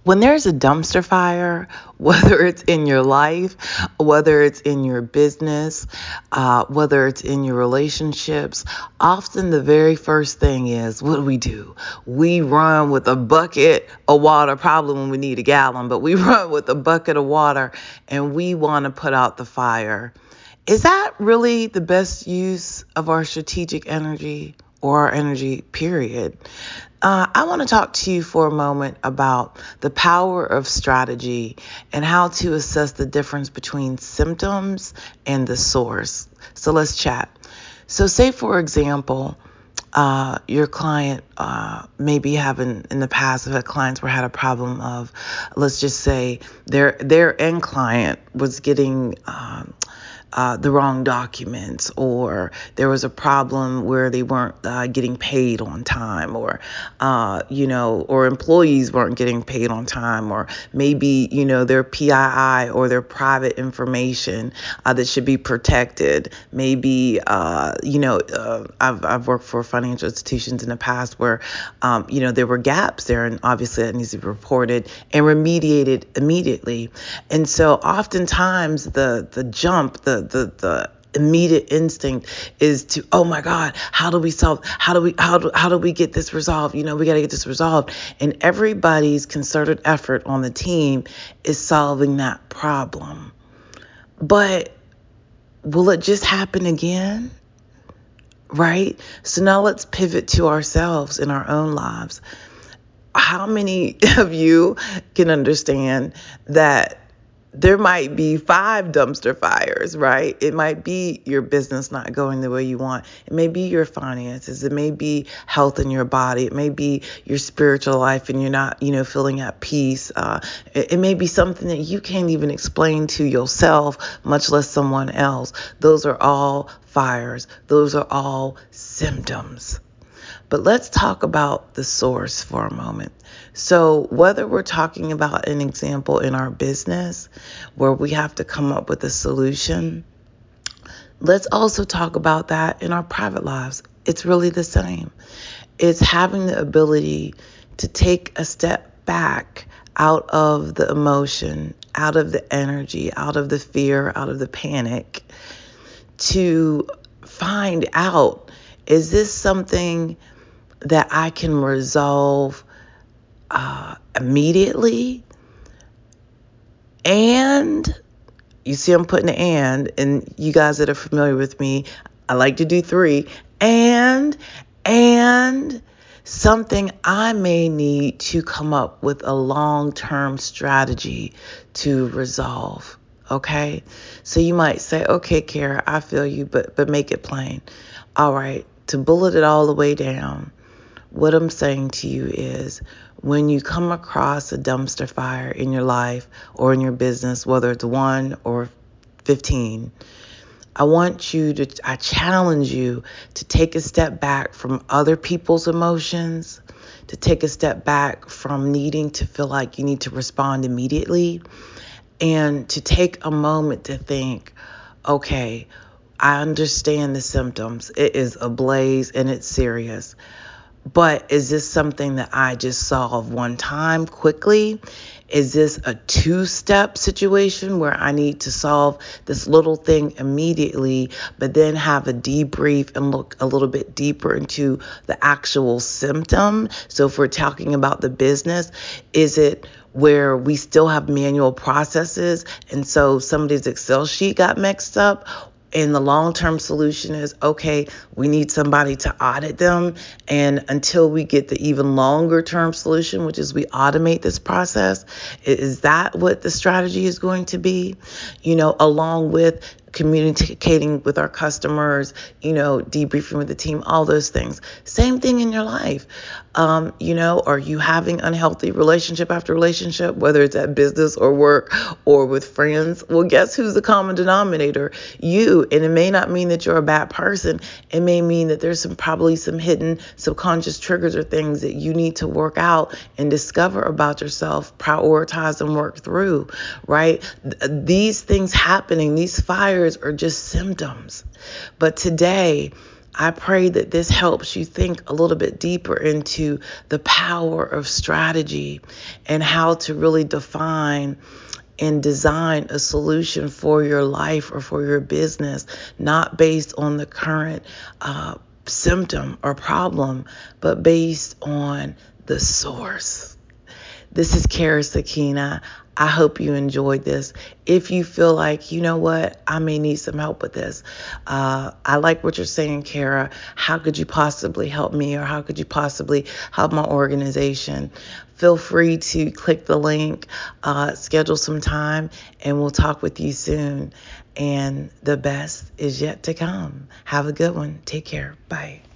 When there's a dumpster fire, whether it's in your life, whether it's in your business, whether it's in your relationships, often the very first thing is, what do? We run with a bucket of water, probably when we need a gallon, but we run with a bucket of water and we want to put out the fire. Is that really the best use of our strategic energy or our energy, period? I want to talk to you for a moment about the power of strategy and how to assess the difference between symptoms and the source. So let's chat. So say, for example, your client may be having, in the past, I've had clients where had a problem of, let's just say their end client was getting the wrong documents, or there was a problem where they weren't getting paid on time, or or employees weren't getting paid on time, or maybe their PII or their private information that should be protected. Maybe I've worked for financial institutions in the past where there were gaps there, and obviously that needs to be reported and remediated immediately. And so oftentimes the jump, the immediate instinct is to, oh my God, how do we get this resolved? We got to get this resolved. And everybody's concerted effort on the team is solving that problem. But will it just happen again? Right? So now let's pivot to ourselves in our own lives. How many of you can understand that there might be 5 dumpster fires, right? It might be your business not going the way you want. It may be your finances. It may be health in your body. It may be your spiritual life and you're not, feeling at peace. It may be something that you can't even explain to yourself, much less someone else. Those are all fires. Those are all symptoms. But let's talk about the source for a moment. So whether we're talking about an example in our business where we have to come up with a solution, let's also talk about that in our private lives. It's really the same. It's having the ability to take a step back out of the emotion, out of the energy, out of the fear, out of the panic, to find out, is this something that I can resolve immediately? And you see I'm putting an and you guys that are familiar with me, I like to do 3, and something I may need to come up with a long-term strategy to resolve. Okay? So you might say, okay, Kara, I feel you, but make it plain. All right, to bullet it all the way down, what I'm saying to you is, when you come across a dumpster fire in your life or in your business, whether it's 1 or 15, I challenge you to take a step back from other people's emotions, to take a step back from needing to feel like you need to respond immediately, and to take a moment to think, okay, I understand the symptoms. It is ablaze and it's serious. But is this something that I just solve one time quickly? Is this a 2-step situation where I need to solve this little thing immediately, but then have a debrief and look a little bit deeper into the actual symptom? So if we're talking about the business, is it where we still have manual processes and so somebody's Excel sheet got mixed up? And the long-term solution is, okay, we need somebody to audit them. And until we get the even longer-term solution, which is we automate this process, is that what the strategy is going to be? Along with communicating with our customers, debriefing with the team, all those things. Same thing in your life. Are you having unhealthy relationship after relationship, whether it's at business or work or with friends? Well, guess who's the common denominator? You. And it may not mean that you're a bad person. It may mean that there's probably some hidden subconscious triggers or things that you need to work out and discover about yourself, prioritize and work through, right? These things happening, these fires are just symptoms. But today, I pray that this helps you think a little bit deeper into the power of strategy and how to really define and design a solution for your life or for your business, not based on the current symptom or problem, but based on the source. This is Kara Sakina. I hope you enjoyed this. If you feel like, you know what, I may need some help with this. I like what you're saying, Kara. How could you possibly help me, or how could you possibly help my organization? Feel free to click the link, schedule some time, and we'll talk with you soon. And the best is yet to come. Have a good one. Take care. Bye.